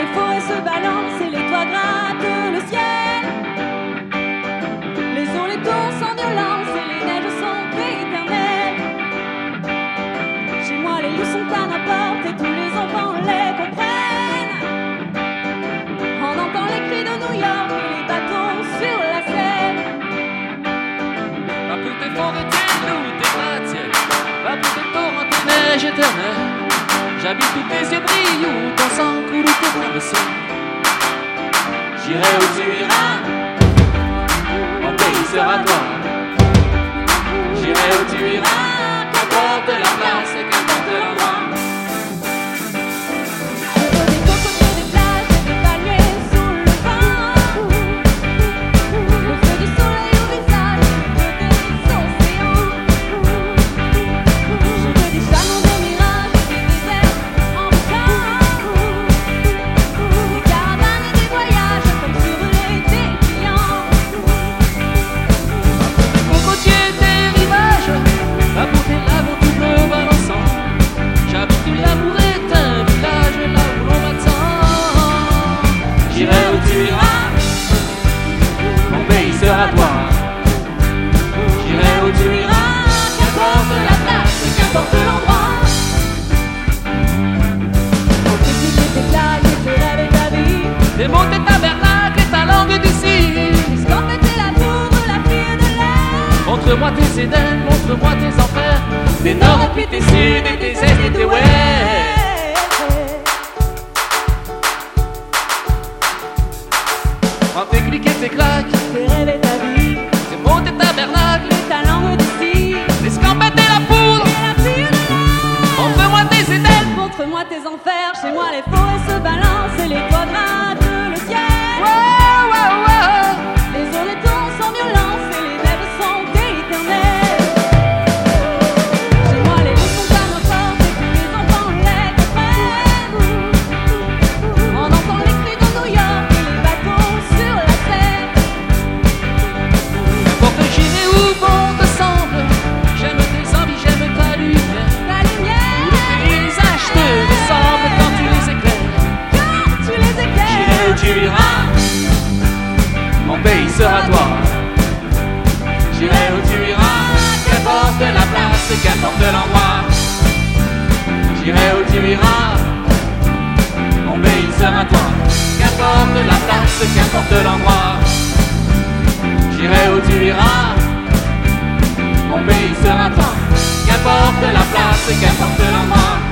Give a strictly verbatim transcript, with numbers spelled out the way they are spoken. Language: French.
les forêts se balancent et les toits grattent le ciel. Les eaux, les tours sans violence et les neiges sont éternelles. Chez moi les loups sont à n'importe et tous les enfants les comprennent. On entend les cris de New York et les bateaux sur la Seine. Va pour tes forêts, tes loups, tes gratte-ciel. Va pour tes torrents, tes neiges éternelles. J'habite où tes yeux brillent, où ton sang coule, où tes bras me sont. J'irai où tu iras, mon pays sera toi. J'irai où tu iras, qu'importe la place et qu'importe l'endroit. Je veux des cocotiers, des plages et des palmiers sous le vent. Le feu du soleil au visage, le feu des océans. Je veux des chalons de mirages et des déserts en blanc. Des caravanes et des voyages comme sur les dépliants. Cocotier, tes rivages, va pour tes laves où tout bleu balançant. J'habite où l'amour est un village, là où l'on m'attend. J'irai où tu iras, mon pays sera toi. J'irai où tu iras, qu'importe la place et qu'importe l'endroit. Au petit tes plages et tes rêves et ta vie. Tes mots, tes tabernacles et ta langue d'ici. Quand t'étais la poudre, la fille de l'air. Montre-moi tes Édens, montre-moi tes enfers. Tes nord et puis tes sud et tes est et tes ouest. Prends tes clics et tes claques, Tes rêves et ta vie. tes mots, tes tabernacles, Ta langue d'ici. les scampettes et la poudre. Et la fille de l'air. Montre-moi tes Édens. Montre-moi tes enfers. Chez moi les forêts se balancent et les toits grattent le ciel. Ouais, ouais, ouais. Les eaux, les tours sans violence et les neiges sont éternelles. Chez moi les loups sont à nos portes et tous les enfants les comprennent. On entend les cris de New York et les bateaux sur la Seine. N'importe j'irai où bon te semble. J'aime tes envies, j'aime ta lumière. La lumière, Les paysages te ressemblent quand tu les éclaires. quand tu les J'irai où éclaires. tu iras, mon pays sera toi. J'irai où tu iras, qu'importe la place et qu'importe l'endroit. J'irai où tu iras, mon pays sera toi. Qu'importe la place et qu'importe l'endroit. J'irai où tu iras, mon pays sera toi. Qu'importe la place et qu'importe l'endroit.